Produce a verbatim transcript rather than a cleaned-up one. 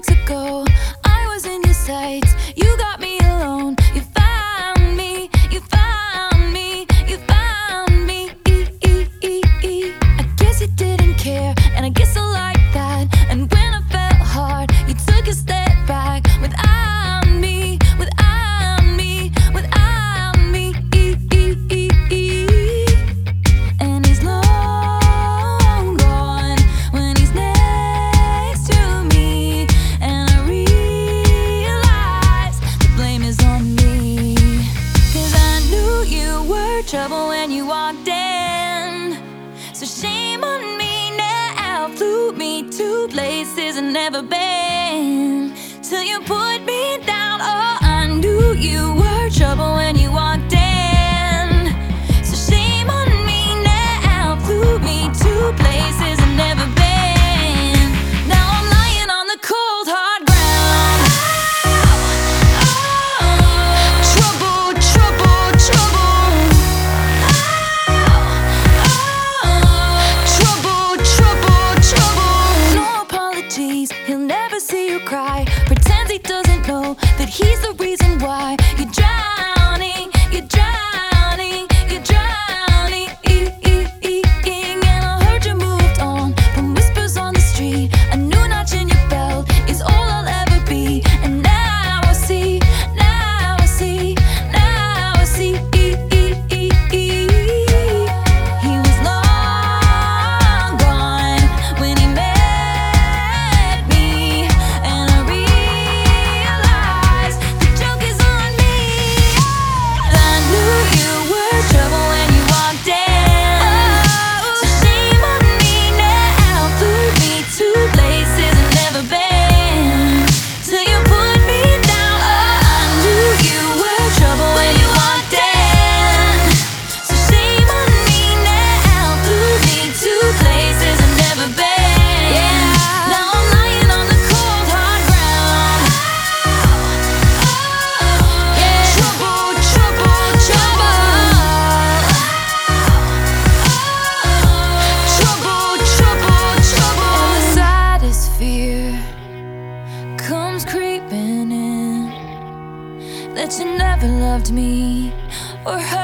weeks ago, I was in your sights. You got me alone. You found me. You found me. You found me. E -e -e -e. I guess you didn't care, and I guess I like that. And when I felt hard, you took a step back. Without me, without me, without me. E -e -e -e. And he's long gone when he's next to me, and I realize the blame is on me. 'Cause I knew you were trouble when you walked in, so shame on me now. Flew me to places I've never been, till you put me down. Oh, I knew you were trouble when you walked in, so shame on me now. Flew me to places I've never been. Now I'm lying on the cold hard ground. Oh, oh, trouble, trouble, trouble. Oh, oh, trouble, trouble, trouble. No apologies, he'll never see you cry. Pretends he doesn't know that he's the reason why you're drowning, you're drowning, you're drowning. E -e -e -ing. And I heard you moved on from whispers on the street. A new notch in your belt is all I'll ever be. And now I see, now I see, now I see. E -e -e -e. He was long gone when he met me, and I realized the joke is on me. I knew you were trouble when you walked in, so shame on me now. Flew me to places I've never been, till you put me down. Oh, I knew you were trouble when you walked in, so shame on me now. Flew me to places I've never been. Yeah, now I'm lying on the cold hard ground. Yeah, trouble, trouble, trouble. Trouble, trouble, trouble. And the saddest fear comes creeping in, that you never loved me or heard